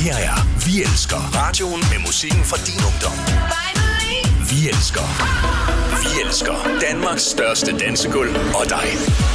Her er Vi elsker radioen med musikken fra din ungdom. Vi elsker. Vi elsker Danmarks største dansegulv og dig.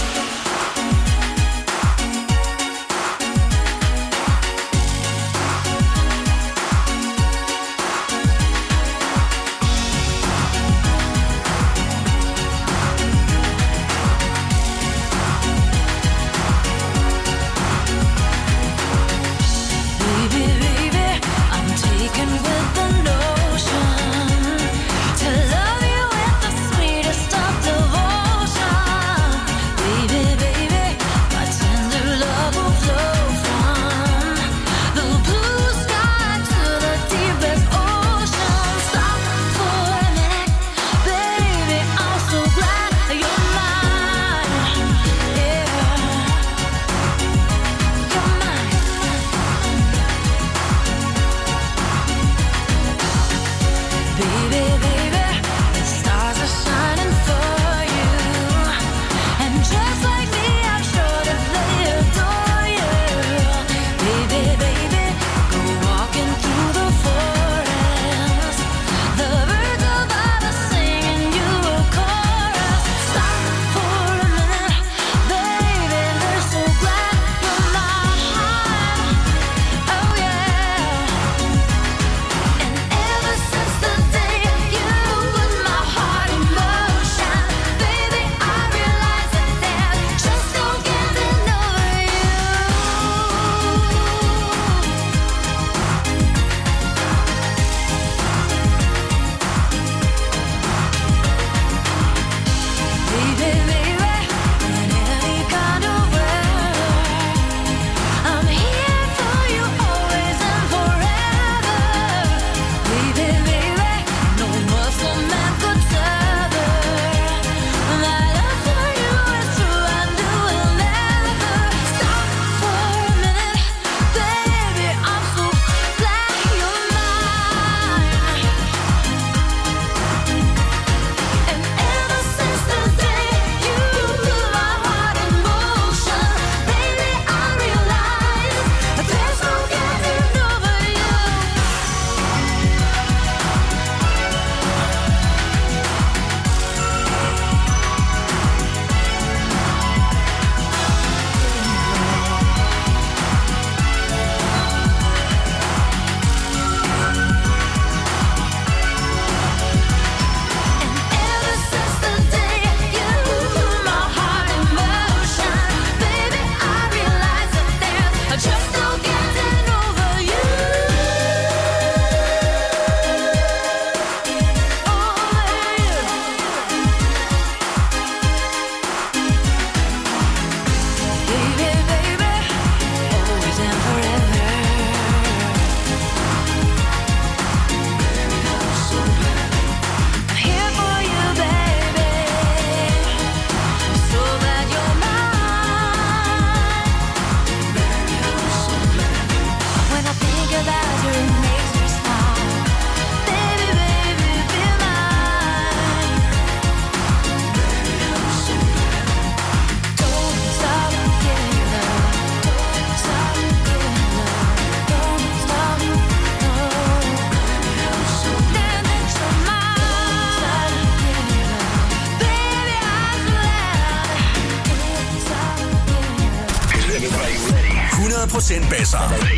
Basser.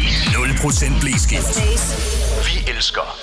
0% blæskift. Vi elsker.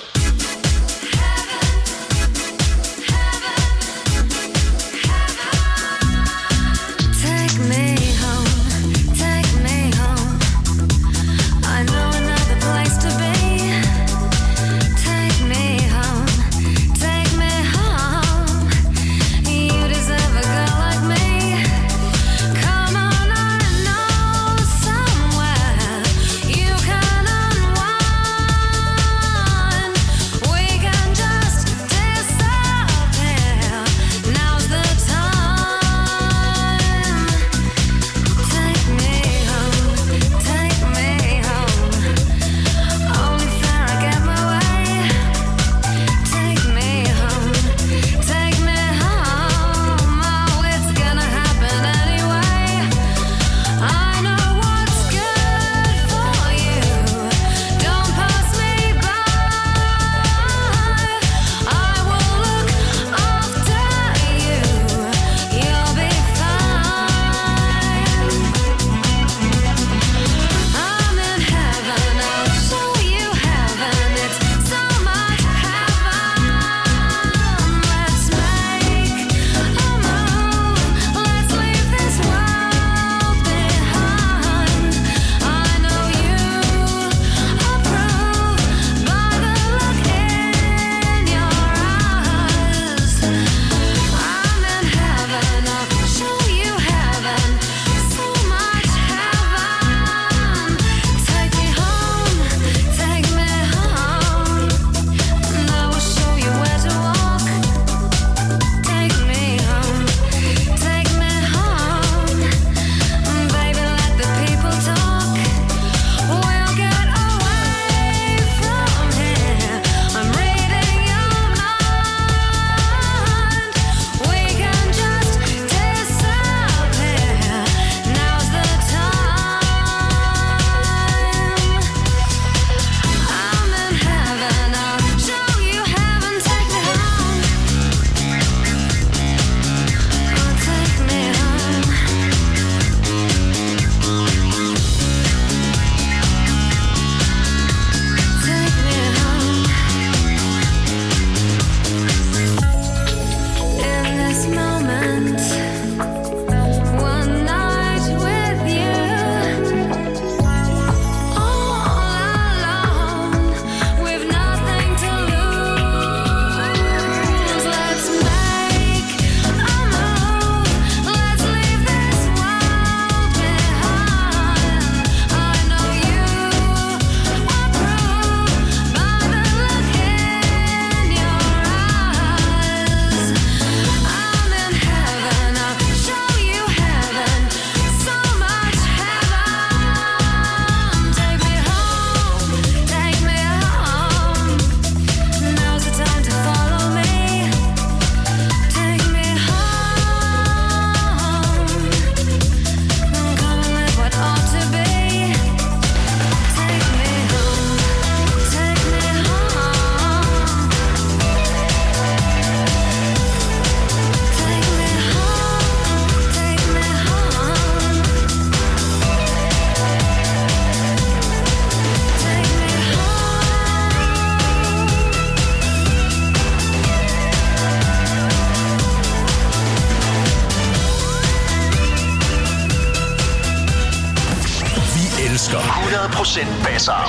100% basser.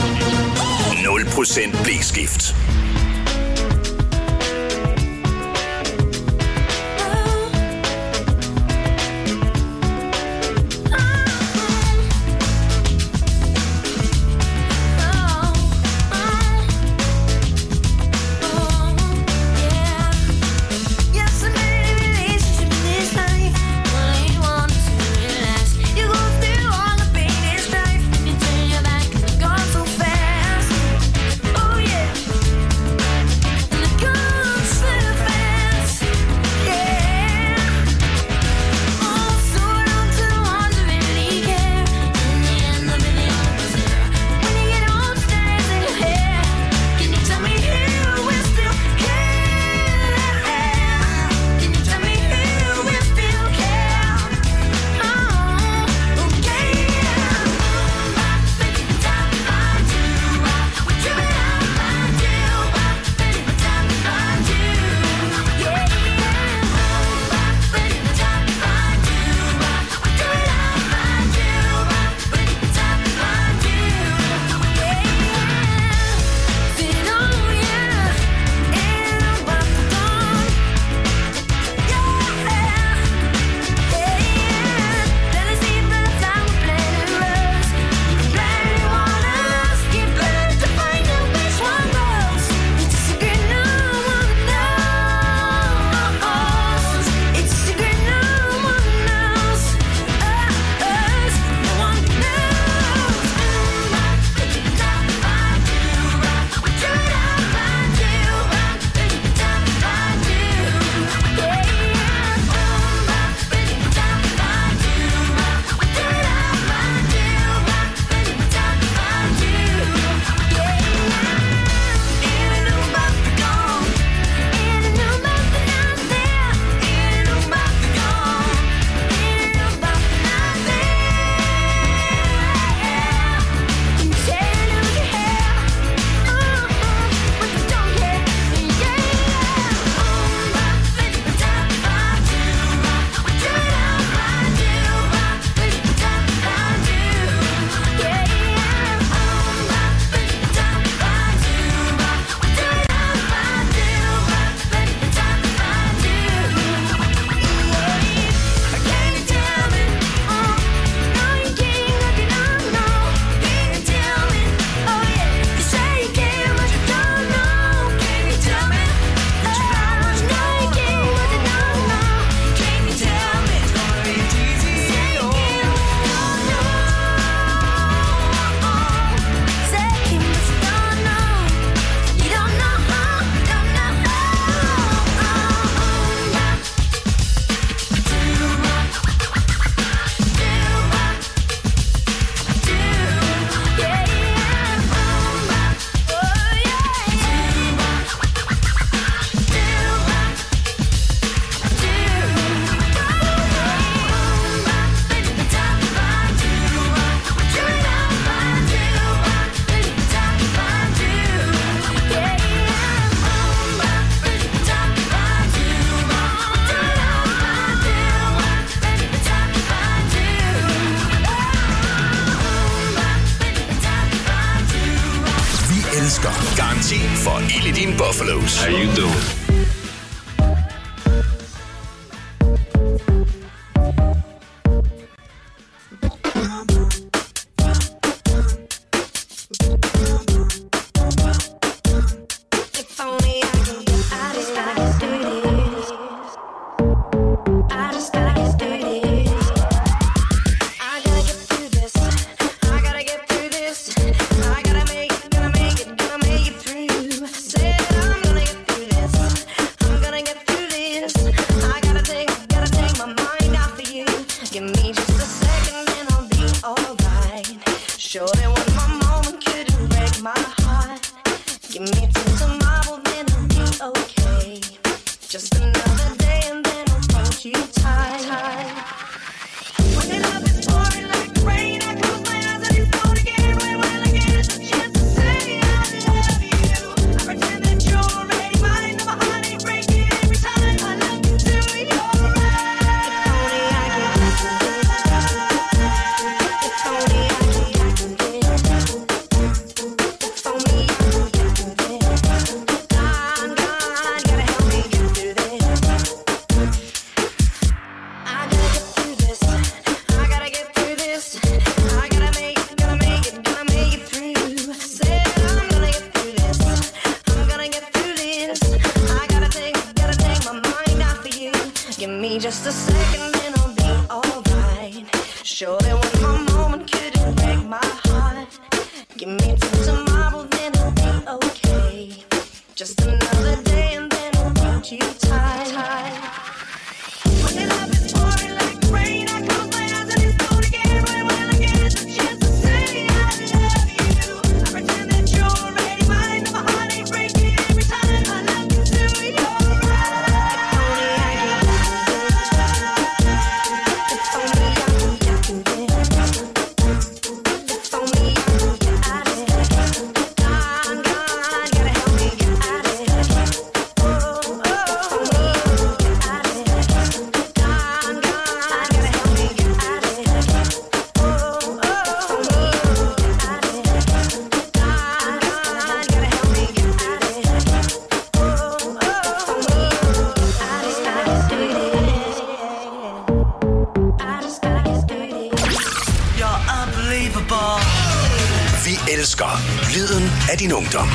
0% blæskift. Garanti for ild i dine Buffalos. How you doing? Give me till tomorrow, then it'll be okay. Just another day and then I'll hold you tight. When your love is pouring like rain, I close my eyes and it's gone again. When I get the chance to say I love you, I pretend that you're already mine. And my heart ain't breaking every time I look into your eyes. If only I could do this. If only I could get out of it. God, gotta help me get out of it. Oh, if only I could get out of it. God, gotta help me get out of it. Oh, if only I could get out of it. God, gotta help me get out of it. Oh, if only I just gotta get through this. You're unbelievable. Vi elsker lyden af din ungdom.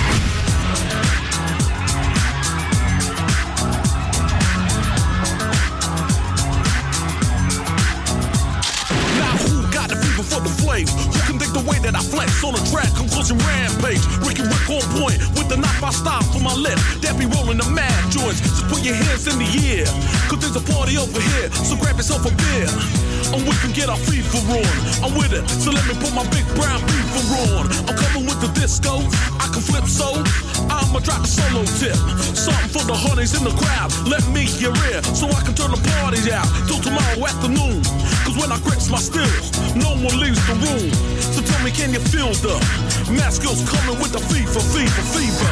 Now who got the fever for the flame? Who can think the way that I flex on a track? Conclusion rampage. Ricky Rick on point with the knife I style for my lip. That be rolling the mad joints. So put your hands in the air. Cause there's a party over here. So grab yourself a beer. And we can get our fever on. I'm with it. So let me put my big brown beaver on. I'm coming with the disco. I can flip so. I'ma drop a solo tip. Something for the honeys in the crowd. Let me your ear. So I can turn the party out till tomorrow afternoon. Cause when I grips my stills, no one leaves the room. So tell me, can you feel the mask skills coming with the fever, fever, fever?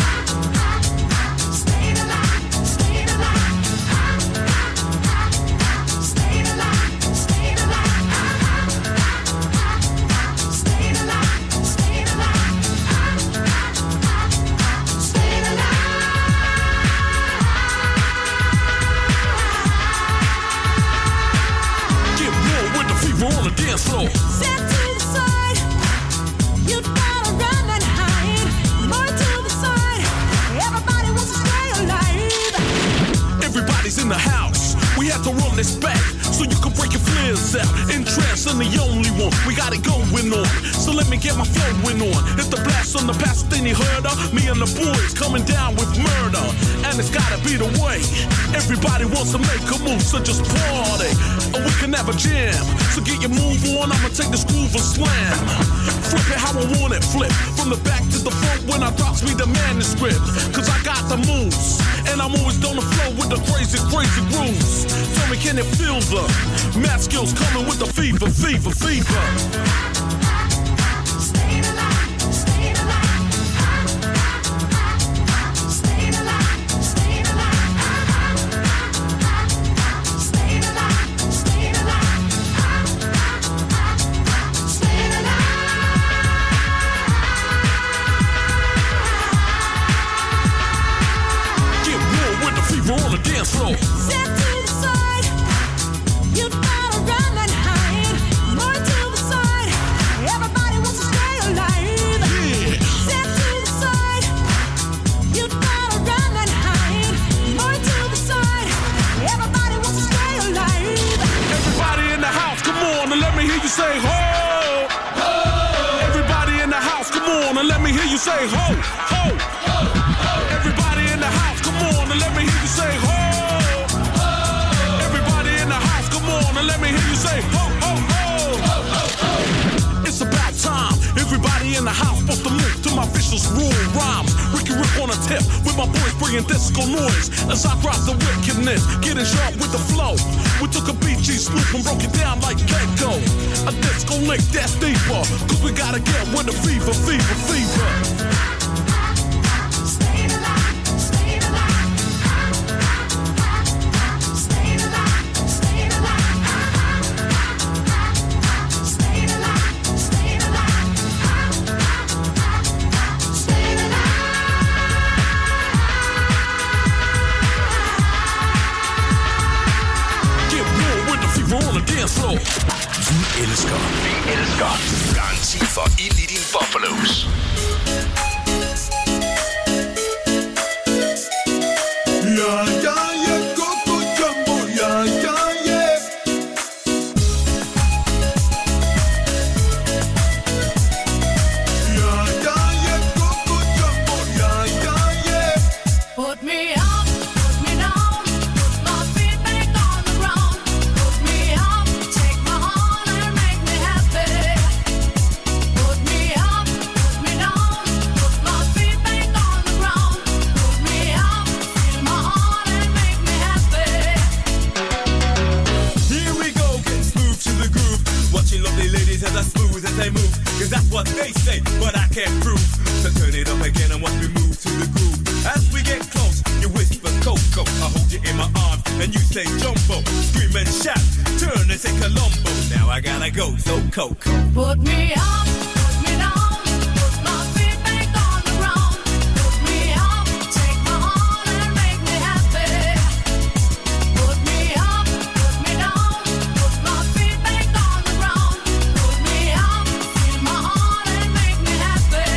Get real with the fever on the dance floor. Step to the side, you gotta run and hide. More to the side, everybody wants to stay alive. Everybody's in the house. We have to run this back so you can break your flares out. Interest in the only one. We got it going on. So let me get my flowing on. It's the blast on the past thing you heard of. Me and the boys coming down with murder. And it's gotta be the way. Everybody wants to make a move, so just party. And we can have a jam. So get your move on. I'ma take this groove and slam. Flip it how I want it. Flip from the back to the front when I drops me the manuscript. Cause I got the moves. And I'm always on the flow with the crazy, crazy grooves. Tell me, can you feel the math skills coming with the fever, fever, fever? Staying alive, staying alive. Staying alive, staying alive. Staying alive, staying alive. Staying alive. Get real with the fever on the dance floor. Step to the side, you gotta run and hide. More to the side, everybody wants to stay alive. Yeah. Step to the side, you gotta run and hide. More to the side, everybody wants to stay alive. Everybody in the house, come on and let me hear you say ho. Ho. Everybody in the house, come on and let me hear you say ho. Ho. Everybody in the house, come on and let me hear you say ho. Everybody in the house, come on and let me hear you say ho, ho, ho. It's about time. Everybody in the house supposed to move to my vicious rule rhymes. Ricky Rick on a tip with my boys bringing disco noise. As I drop the wickedness, getting sharp with the flow. We took a BG Snoop and broke it down like Gecko. A disco lick that's deeper. Cause we gotta get with the fever, fever, fever. Staying alive, staying alive. Staying alive, staying alive. Staying alive, staying alive. Staying alive. Get real with the fever on the dance floor. Vi elsker. Vi elsker. Garanti for ild i din Buffalos. Ja, ja, ja, Coco Jumbo, ja, ja, ja. but I can't prove. So turn it up again and watch me move to the groove. As we get close, you whisper Coco. I hold you in my arms and you say Jumbo. Scream and shout, turn and say Colombo. Now I gotta go, so Coco. Put me up, put me down, put my feet back on the ground. Put me up, take my heart and make me happy. Put me up, put me down, put my feet back on the ground. Put me up, feel my heart and make me happy.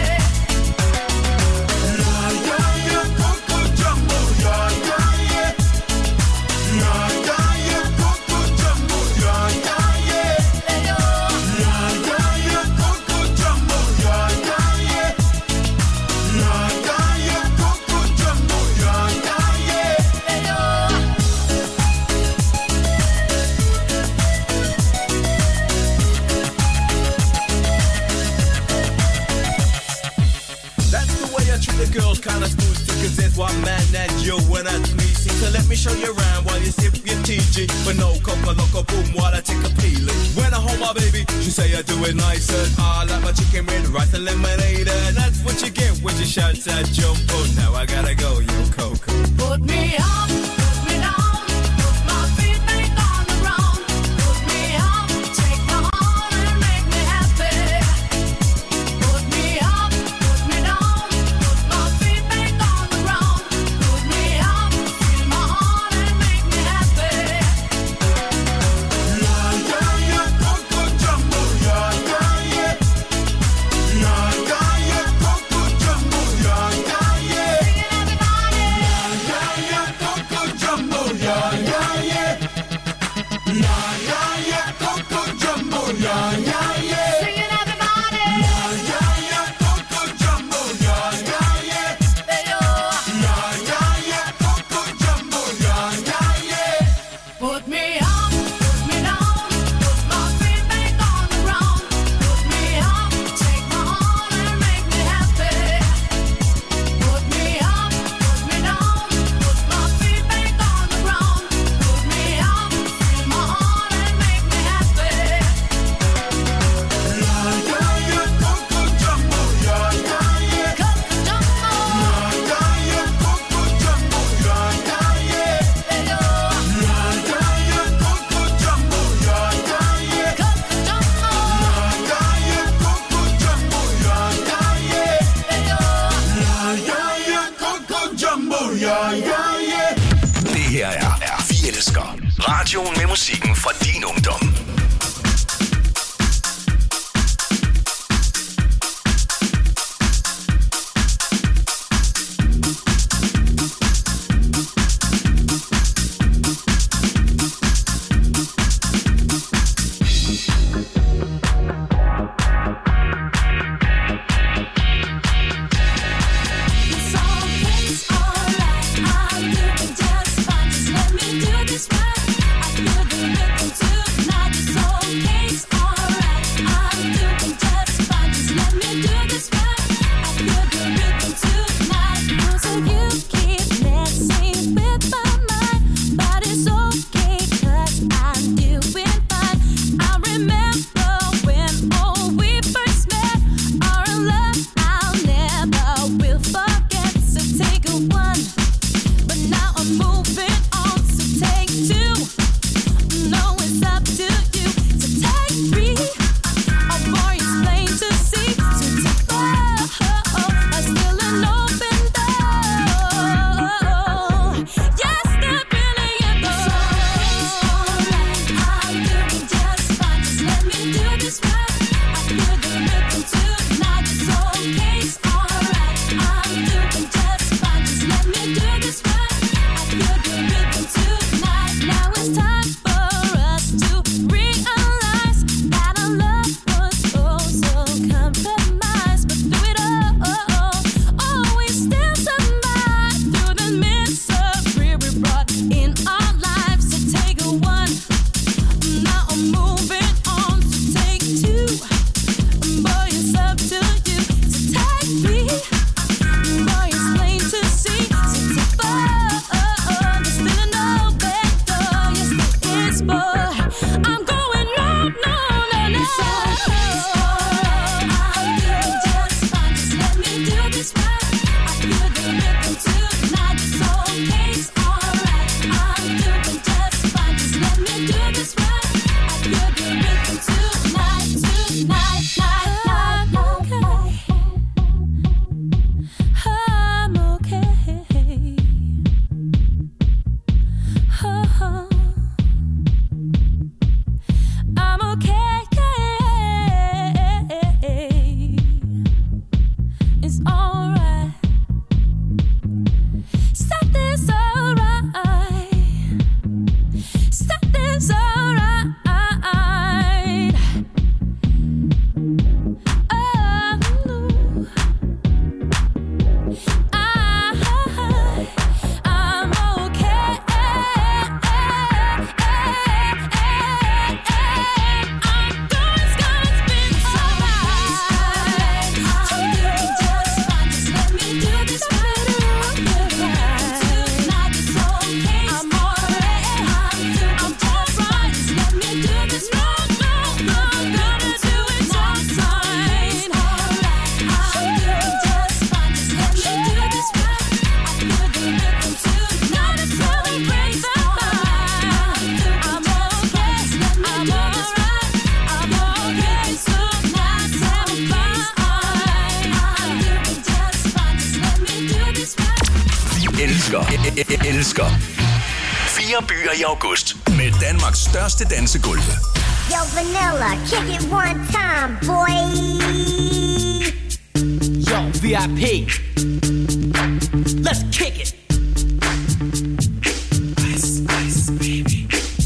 Yeah, yeah, yeah, Coco Jumbo. Yeah, yeah, yeah. Yeah, yeah, yeah, Coco Jumbo. Yeah, yeah, yeah. Yeah, yeah, yeah, Coco Jumbo. Yeah, yeah, yeah. Yeah, yeah, yeah, Coco Jumbo. Yeah, yeah, yeah. That's the way I treat the girls, kinda smooth, cause there's one man that you and that's me. See, so let me show you around while you sip your TG. But no coca loco boom while I take a peeling. When I hold my baby, she say I do it nicer. I like my chicken with rice and lemonade. And that's what you get when you shout that Jumbo. Now I gotta go, yo Coco. Put me up, put me down, put my feet back on the ground. Put me up, take my heart and make me happy. Put me up, put me down, put my feet back on the ground. Put me up, feel my heart and make me happy. Yeah, yeah, yeah, Coco Jumbo. Yeah, yeah, yeah. Yeah, yeah, yeah, Coco Jumbo. Yeah, yeah, yeah. Singing everybody. Yeah, yeah, Coco Jumbo. Yeah, yeah, yeah. Yeah, yeah, yeah, Coco Jumbo. Yeah, yeah, yeah. Singing everybody. Yeah, yeah, yeah, Coco Jumbo. Yeah, yeah, yeah. Hey, yo. Yeah, yeah, yeah, Coco Jumbo. Yeah, yeah, yeah. Put me up, put me down, put my feet back on the ground. Put me up, take my heart and make me happy. Put me up, put me down, put my feet back on the ground. Put me up, feel my heart and make me happy. Yeah, yeah, yeah, Coco Jumbo. Yeah, yeah, yeah. Coco Jumbo. Yeah, yeah, yeah, Coco Jumbo. Yeah, yeah, yeah. Hey, yo. Yeah, yeah, yeah, Coco Jumbo. Yeah, yeah, yeah. Coco Jumbo. Yeah, yeah, yeah, Coco Jumbo. Yeah, yeah, yeah. Hey, yo. Ja, ja, ja, Coco Jumbo, ja, ja, ja. Det her er Vi Elsker. Radioen med musikken fra din ungdom. It's alright, I'm doing just fine. Just let me do this right. I feel the rhythm tonight. Just elsker 4 byer i august med Danmarks største dansegulve. Yo, Vanilla, kick it one time, boy. Yo, VIP. Let's kick it. Ice, ice, baby.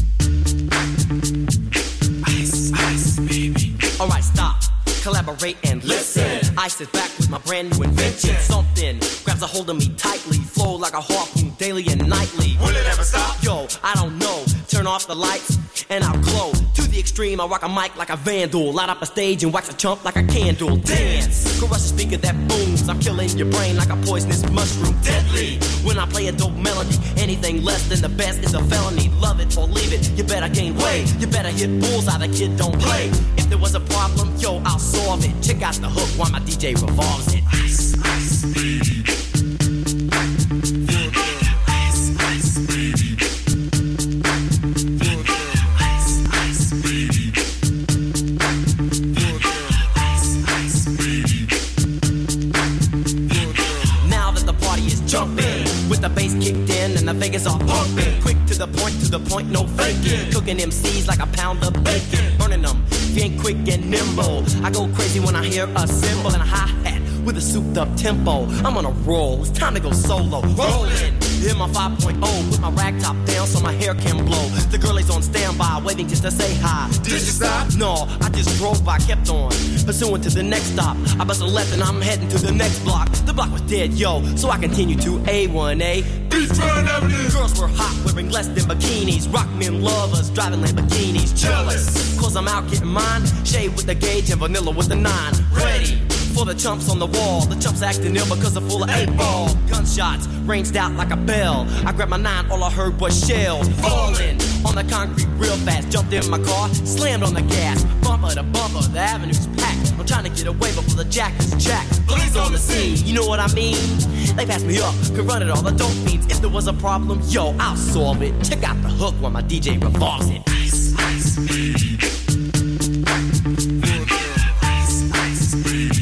Ice, ice, baby. Alright, stop. Collaborate and listen. Ice is back with my brand new invention. Something grabs a hold of me tightly. Flow like a harpoon daily and nightly. Will it ever stop? Yo, I don't know. Turn off the lights and I'll glow. To the extreme, I rock a mic like a vandal. Light up a stage and wax a chump like a candle. Dance, crush a speaker that booms. I'm killing your brain like a poisonous mushroom. Deadly, when I play a dope melody. Anything less than the best is a felony. Love it or leave it, you better gain weight. You better hit bullseye, the kid don't play. If there was a problem, yo, I'll solve it. Check out the hook while my DJ revolves it. Ice, ice, baby. With the bass kicked in and the Vegas all pumping. Quick to the point, no faking. Cooking MCs like a pound of bacon. Burning them, being quick and nimble. I go crazy when I hear a cymbal and a hi-hat with a souped up tempo. I'm on a roll, it's time to go solo. Rolling, hit my 5.0, put my rag top down so my hair can blow. The girl is on standby, waiting just to say hi. Did you stop? No, I just drove by, kept on pursuing to the next stop. I bust a left and I'm heading to the next block. The block was dead, yo, so I continue to A1A. Beachfront Avenue. Girls were hot, wearing less than bikinis. Rock men lovers, driving Lamborghinis. Jealous, cause I'm out getting mine. Shade with the gauge and vanilla with the 9. Ready for the chumps on the wall. The chumps acting ill because they're full of 8-ball. Gunshots ranged out like a bell. I grabbed my 9, all I heard was shells falling on the concrete real fast. Jumped in my car, slammed on the gas. Bumper to bumper, the avenue's packed. I'm trying to get away before the jack is jacked. Police on the scene, you know what I mean? They passed me up, could run it all, the dope fiends. If there was a problem, yo, I'll solve it. Check out the hook while my DJ revolves it. Ice, ice, baby. Ice, ice, baby.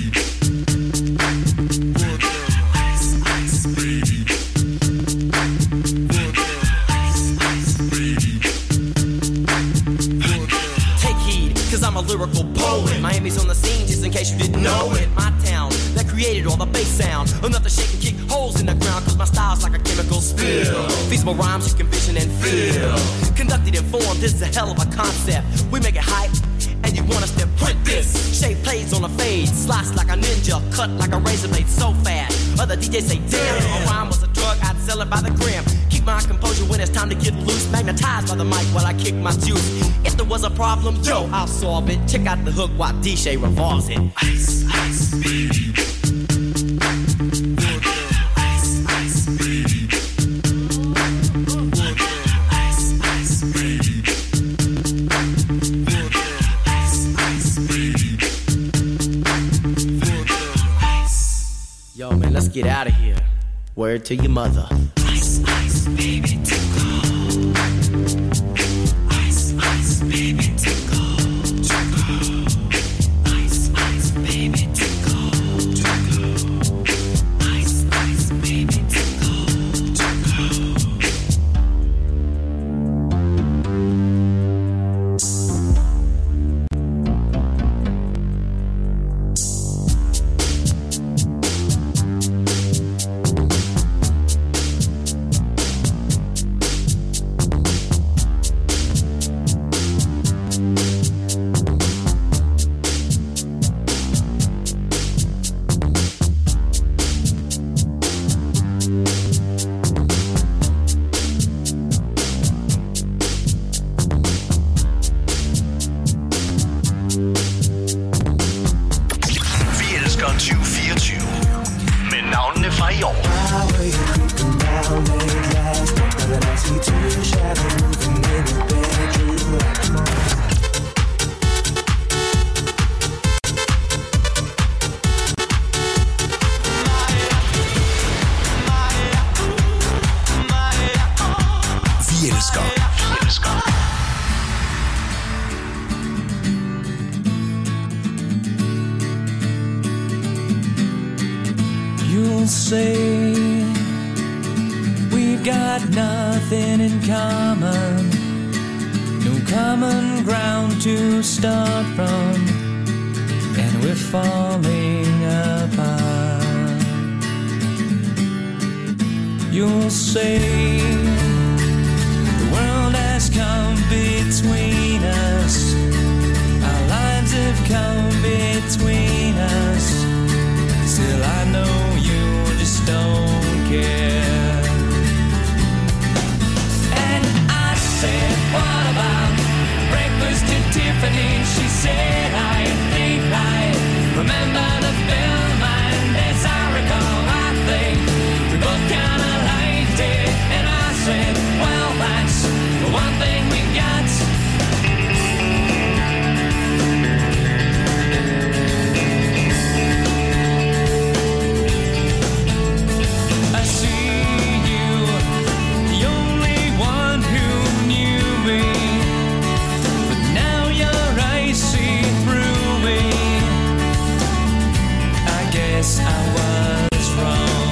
I'm a lyrical poet. Miami's on the scene, just in case you didn't know it. My town that created all the bass sound. Enough to shake and kick holes in the ground, cause my style's like a chemical spill. Feasible rhymes you can vision and feel. Conducted in form, this is a hell of a concept. We make it hype, and you want us to print this. Shape plays on a fade, slice like a ninja, cut like a razor blade so fast. Other DJs say, damn, if a rhyme was a drug, I'd sell it by the gram. Keep my composure when it's time to get loose. Magnetized by the mic while I kick my juice. If there was a problem, yo, I'll solve it. Check out the hook while DJ revolves it. Ice, ice, baby. Ice, ice, baby. Ice, ice, baby. Ice, ice, baby. Yo, man, let's get out of here. Word to your mother. Ice, ice, baby, tickle. Ice, ice, baby, tickle. Ice, ice, baby, tickle. Ice, ice, baby, tickle. You'll say got nothing in common, no common ground to start from, and we're falling apart. You'll say the world has come between us, our lives have come between us. Still I know you just don't care. And I said, what about breakfast at Tiffany? She said, I think I remember the film, and as I recall, I think we both kinda liked it. And I said, well, that's the one thing we got. I see you, the only one who knew me, but now your eyes see through me. I guess I was wrong.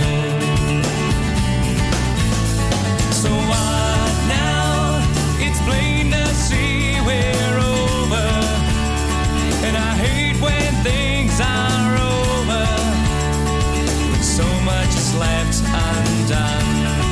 So what now? It's plain to see we're over, and I hate when things are over, when so much is left undone.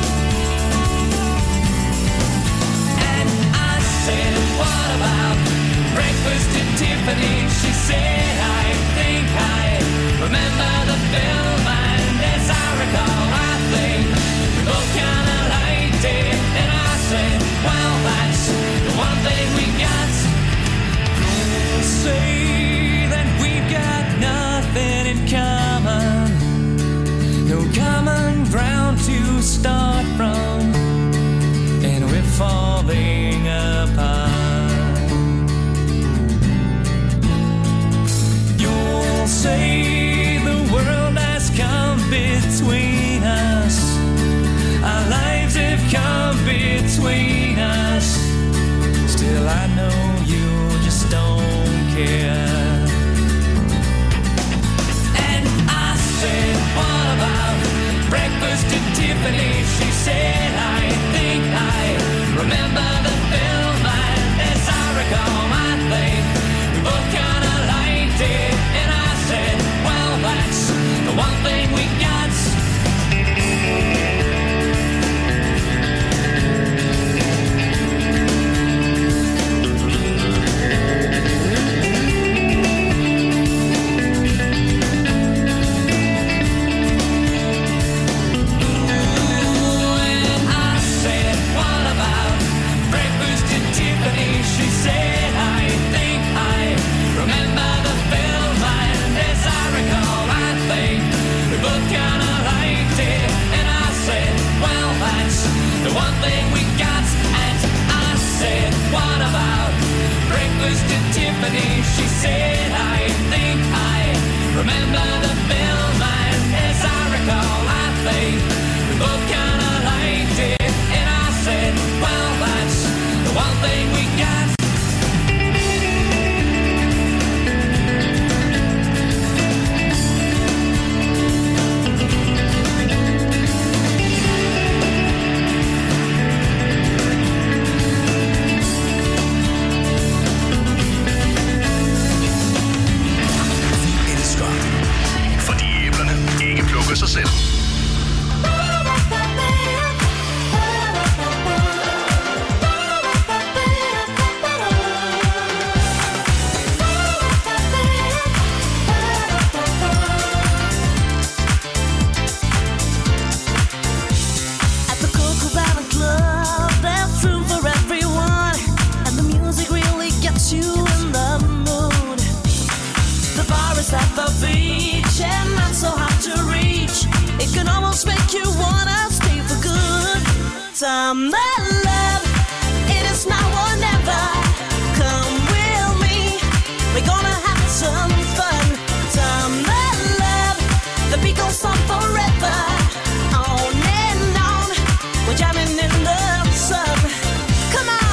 And I said, what about breakfast at Tiffany? She said, I think I remember the film, and as I recall, I think we both kinda liked it. And I said, well, that's the one thing we got. Don't say that we've got nothing in common, no common ground to start from, and we're falling apart. You'll say the world has come between us, our lives have come between us. Still I know you just don't care. And I said, what about breakfast at Tiffany? She said, I think I remember the film, and as I recall, I think we both kinda liked it. And I said, well, that's the one thing we got. She said, I think I remember the film, and as I recall, I think we both kinda liked it. And I said, well, that's the one thing we got. And I said, what about breakfast at Tiffany? She said, I think I remember the film, and as I recall, I think we both kinda liked it. And I said, well, that's the one thing we got. Vi elsker, fordi æblerne ikke plukker sig selv. At the Cocobana Club, there's room for everyone, and the music really gets you in the mood. The bar is at the beach, and not so hard to reach. It can almost make you wanna stay for good. Summer love, it is now or never. Come with me, we're gonna have some fun. Summer love, the beat goes on forever. On and on, we're jamming in the sun. Come on.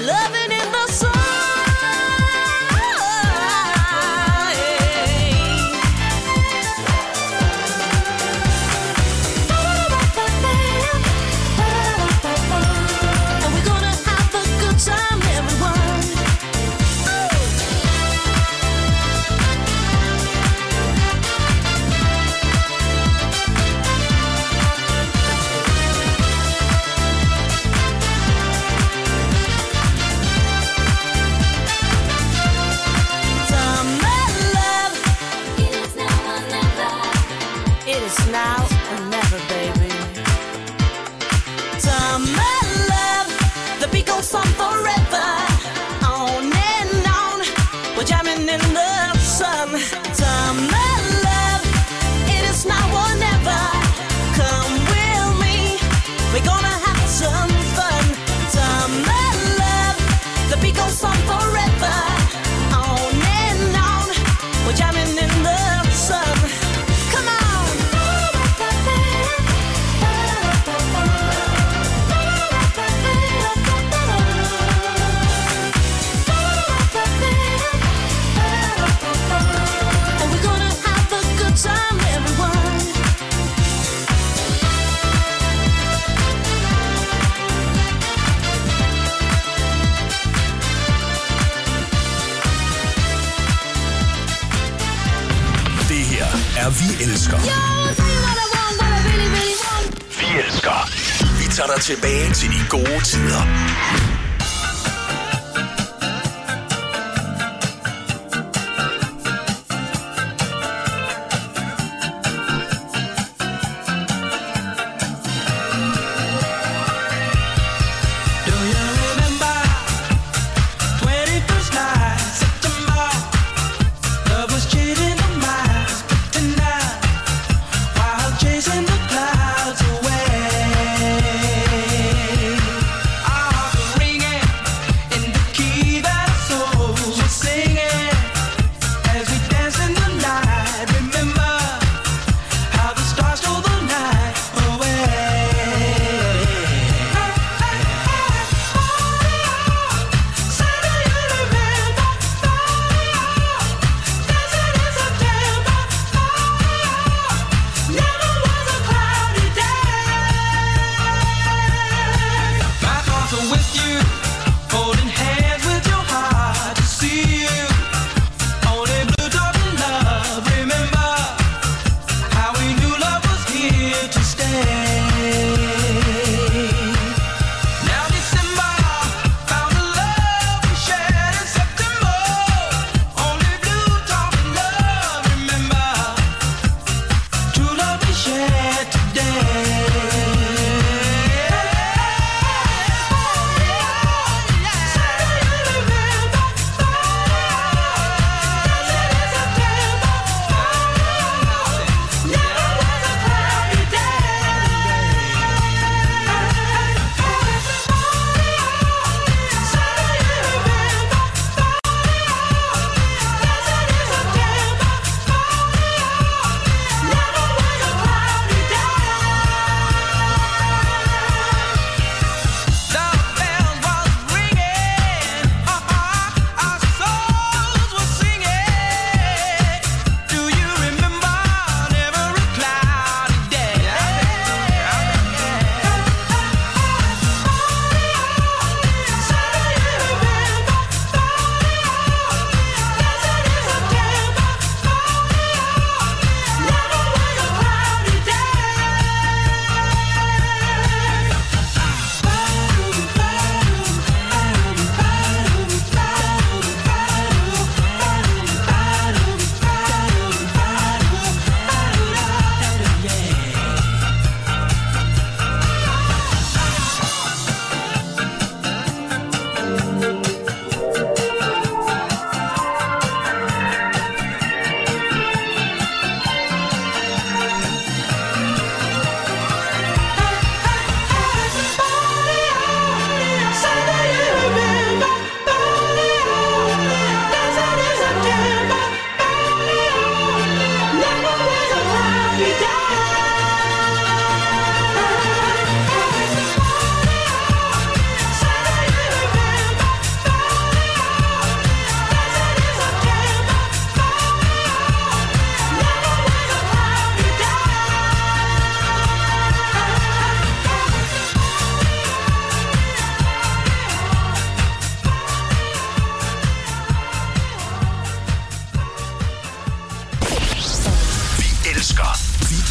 loving in the sun. And we're gonna have a good time, everyone. It is now or never, baby. Summer love, the beat goes on forever. On and on, we're jamming in the sun. Summer love, it is now or never. Come with me, we're gonna have some fun. Summer love, the beat goes on forever. On and on, we're jamming in the sun. Come on. And we're gonna have a good time, everyone. Det her er Vi Elsker. Yo, I'll tell you what I want, what I really, really want. Vi Elsker. Vi tager dig tilbage til de gode tider. Do you remember 21st night, September? Love was cheating on minds, but tonight, while chasing the clouds away. Our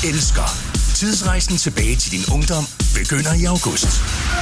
elsker. Tidsrejsen tilbage til din ungdom begynder i august.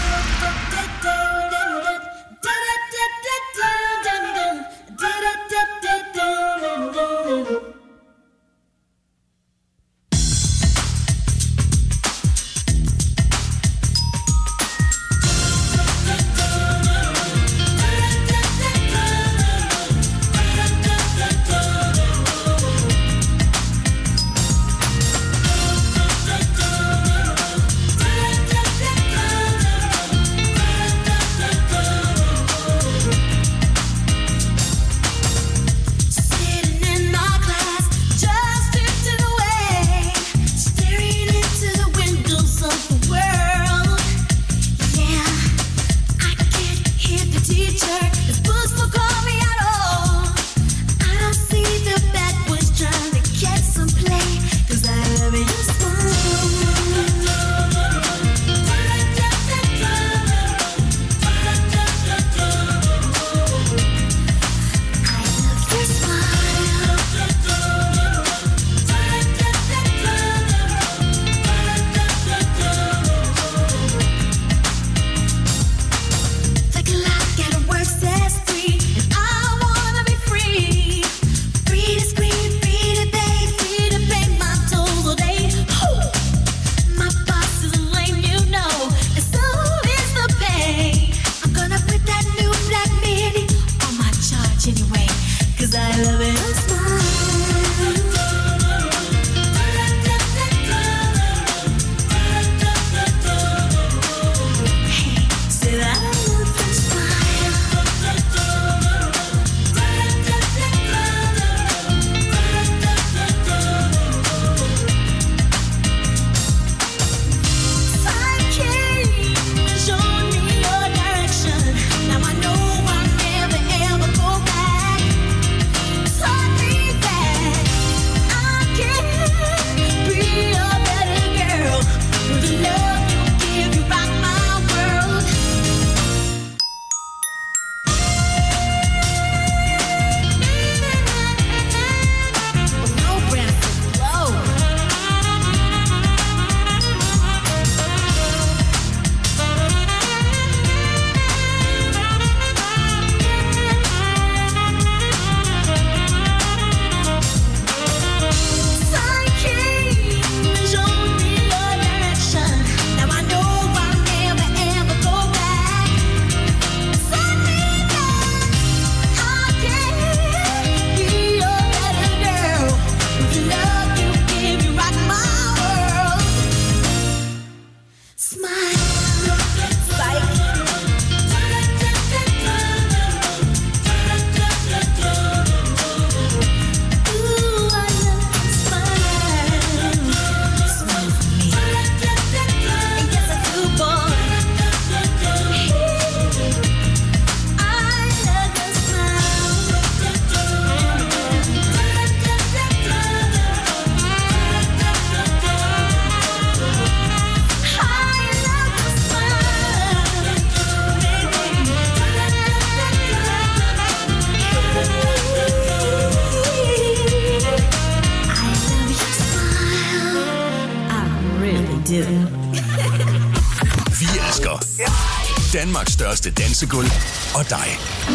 Vi elsker Danmarks største dansegulv og dig.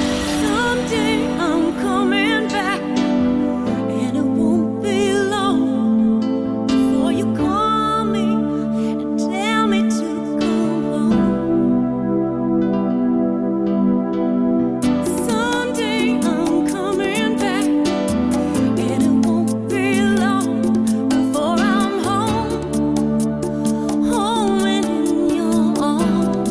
Someday I'm coming back, and it won't be long before you call me and tell me to come home. Someday I'm coming back, and it won't be long before I'm home, home in your arms.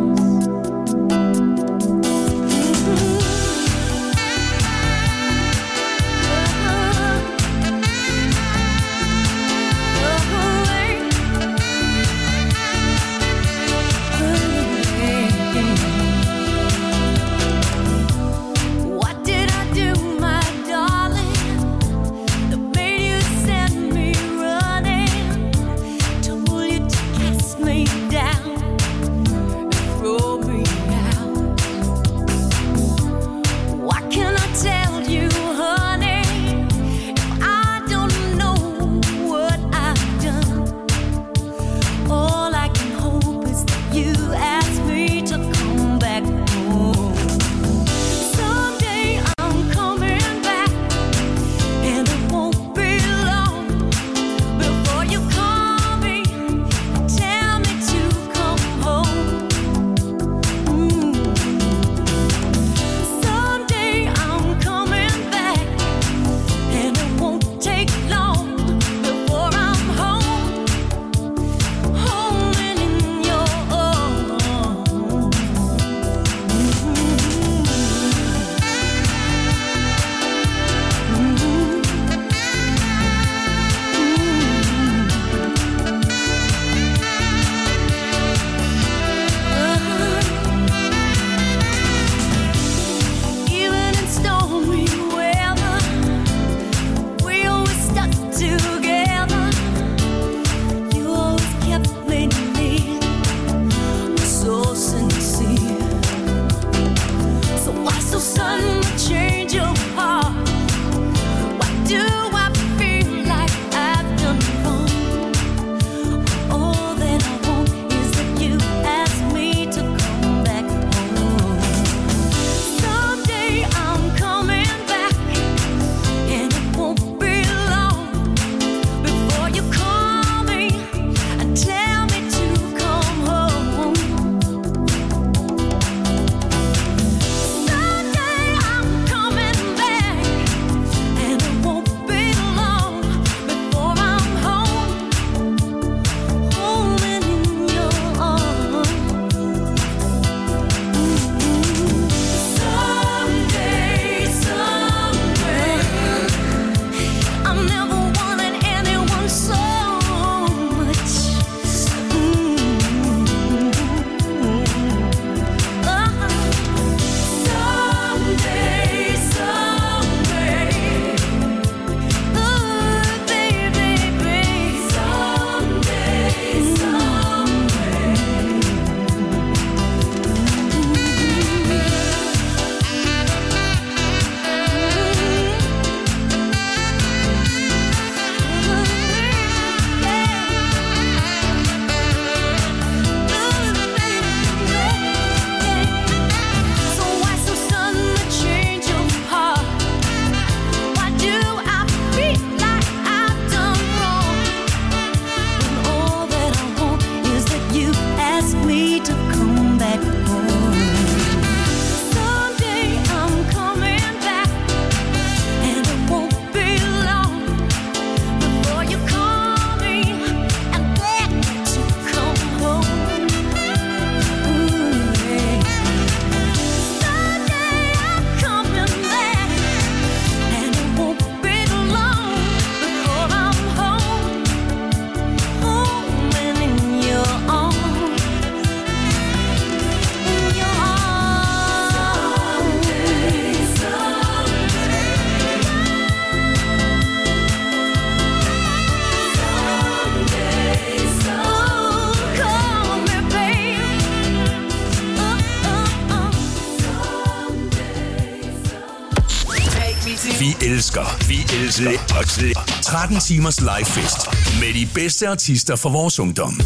Vi elsker 13 timers livefest med de bedste artister fra vores ungdom.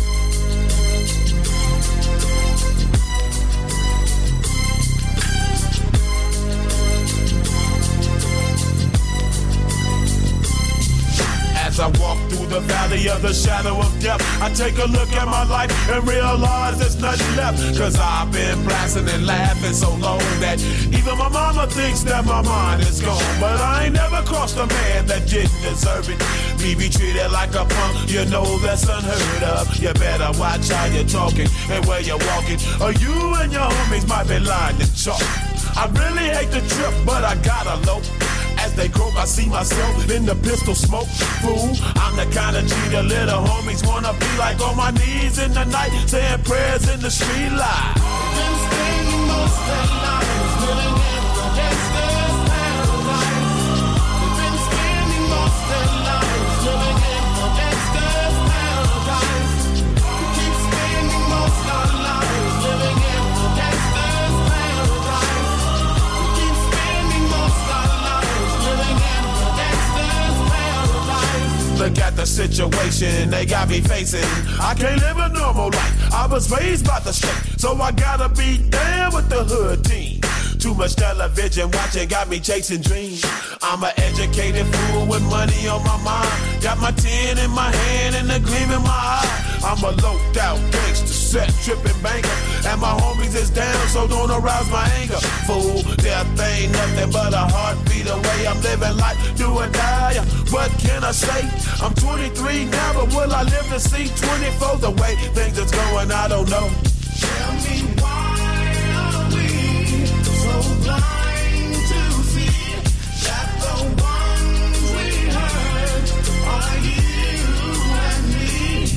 As I walk through the valley of the shadow of death, I take a look at my life and realize there's nothing left. Cause I've been blasting and laughing so long that even my mama thinks that my mind is gone. But I ain't never crossed a man that didn't deserve it. Me be treated like a punk, you know that's unheard of. You better watch how you're talking and where you're walking, or you and your homies might be lying to chalk. I really hate the trip, but I gotta low. As they croak, I see myself in the pistol smoke. Fool, I'm the kind of G the little homies wanna be like, on my knees in the night, saying prayers in the street light. Been spending most of their lives living in the gangster's paradise. They've been spending most of their lives living in the gangster's paradise. We keep spending most of our lives living in the gangster's paradise. We keep spending most of our lives living in the gangster's paradise. Look at the situation they got me facing. I can't live a normal life. I was raised by the state, so I gotta be down with the hood team. Too much television watching got me chasing dreams. I'm an educated fool with money on my mind. Got my tin in my hand and a gleam in my eye. I'm a loped out gangster, set tripping banker, and my homies is down, so don't arouse my anger. Fool, death ain't nothing but a heartbeat away. I'm living life, do or die. What can I say? I'm 23 now, but will I live to see 24? The way things is going, I don't know. Tell me why are we so blind to see that the ones we hurt are you and me?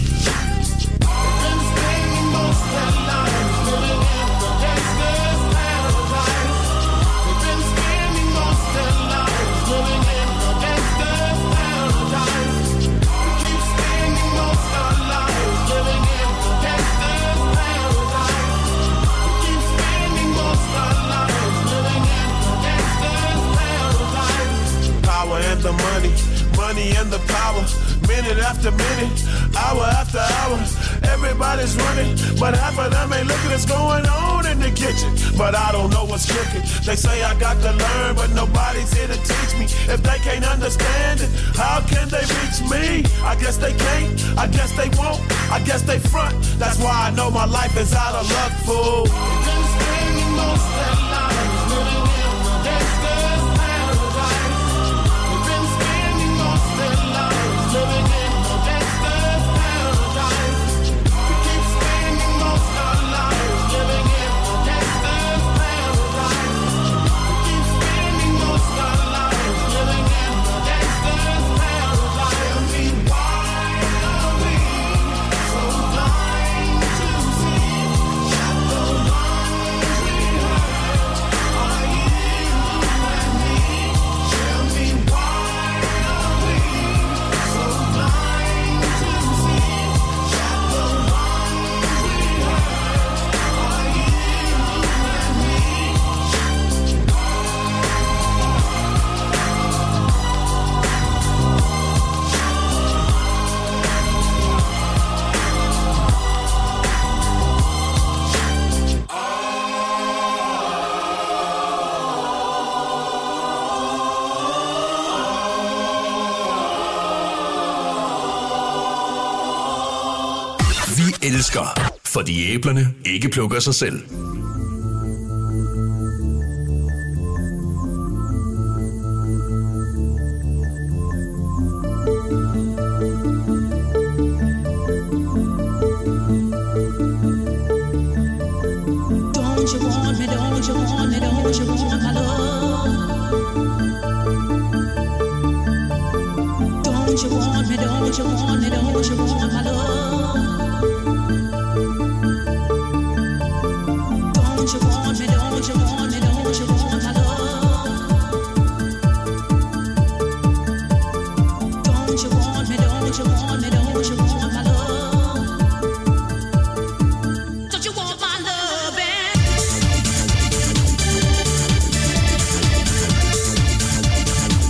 We've been spending most of our lives living in the gangster's paradise. We've been spending most of our lives living in the gangster's paradise. We keep spending most of our lives living in the gangster's paradise. We keep spending most of our lives living in the gangster's paradise. Power and the money, money and the power. Minute after minute, hour after hour, everybody's running, but half of them ain't looking what's going on in the kitchen. But I don't know what's cooking. They say I got to learn, but nobody's here to teach me. If they can't understand it, how can they reach me? I guess they can't, I guess they won't, I guess they front. That's why I know my life is out of luck, fool. We've been spending most of their lives living in the gangster's paradise. We've been spending most of their lives living in the gangster's paradise. We keep spending most of our lives living in the gangster's paradise. We keep spending most of our lives living in the gangster's paradise. Tell me why are we so blind to see that the ones we hurt are you and me? Tell me why are we so blind to see that the ones we hurt are you and me? Vi elsker, fordi æblerne ikke plukker sig selv. Don't you want me, don't you want me, don't you want my love? Don't you want me, don't you want me, don't you want my love? Don't you want me, don't you want me, don't you want my love? Don't you want me, don't you want me, don't you want my love? Don't you want my loving?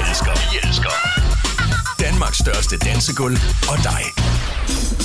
elsker Danmarks største dansegulv og dig.